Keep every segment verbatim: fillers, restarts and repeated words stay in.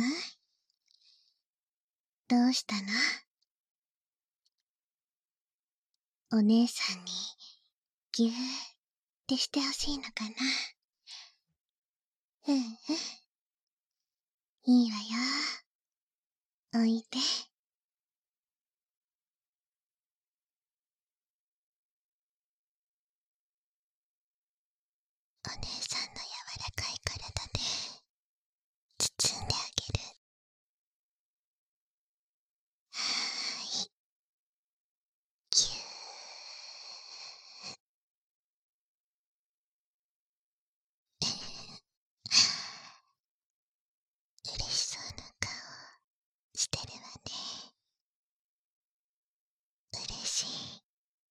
どうしたの？お姉さんにぎゅーってしてほしいのかな。うんうん。いいわよ。おいで。お姉さんの柔らかい体で包んであげる。はーい。ぎゅー。嬉しそうな顔してるわね。嬉しい。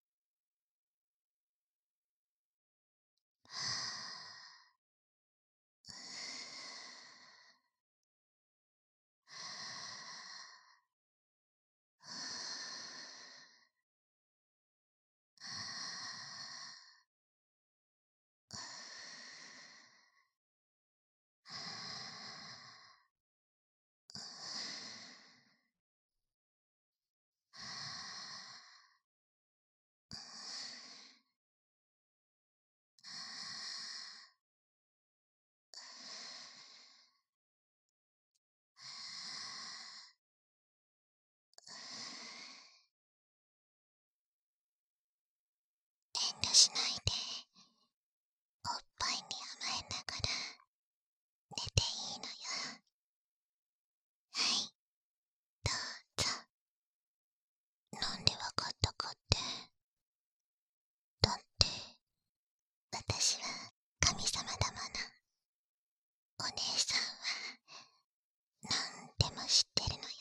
遠慮しないで、おっぱいに甘えながら寝ていいのよ。はい、どうぞ。なんでわかったかって。だって、私は神様だもの。お姉さんは、なんでも知ってるのよ。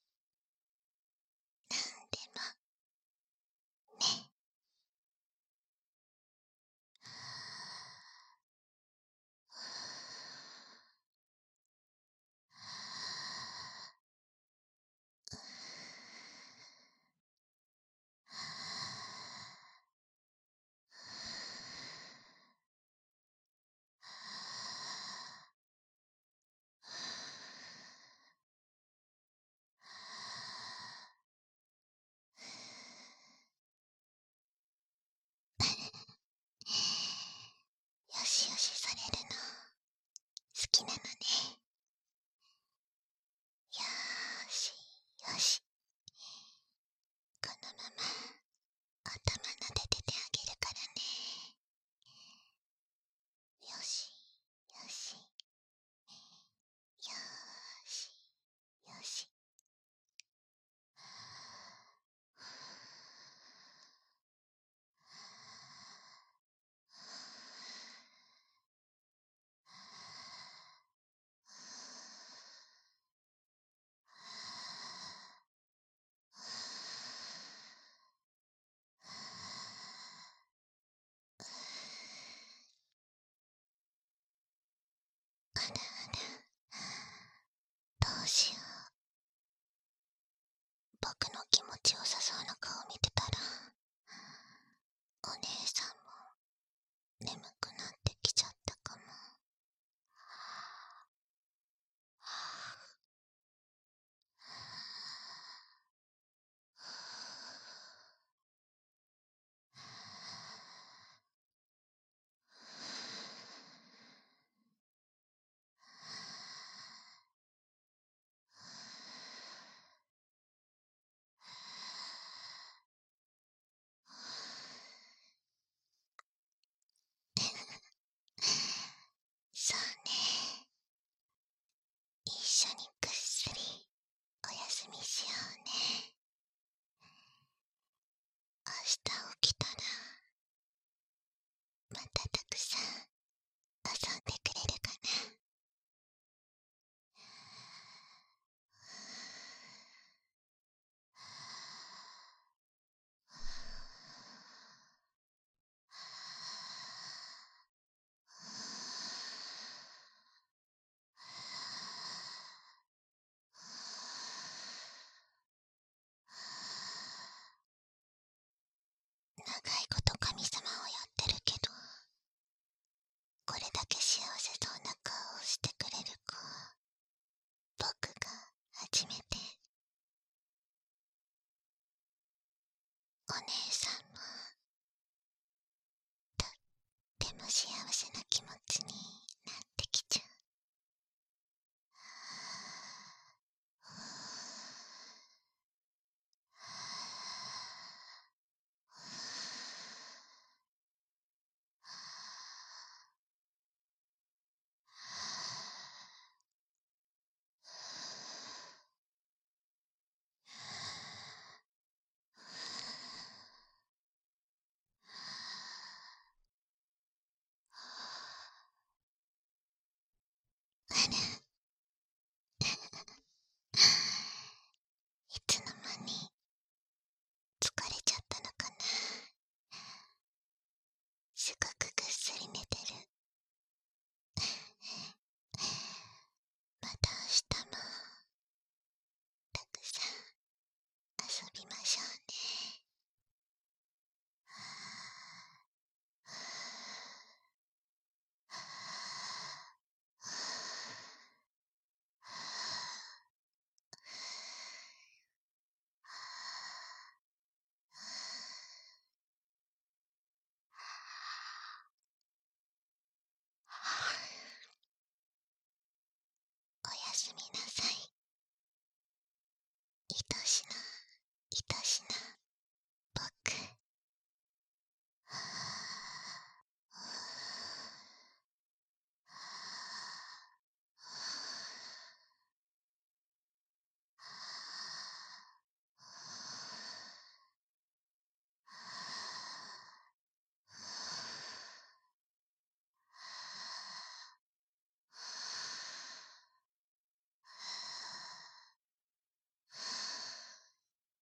なんでも、ね。よしよしされるの、好きなのね。よーし、よし。このまま、頭撫でててあげるからね。よし、よし。よーし、よし。あらあら、どうしよう。僕の気持ちよさそうな顔見てたら、お姉さんも眠くなってきちゃったかも。そうね。一緒にぐっすりお休みしようね。明日起きたら、またたくさん遊んでくれるかな。長いこと神様をやってるけど、これだけ幸せそうな顔をしてくれる子、僕お姉さんもとっても幸せな気持ちに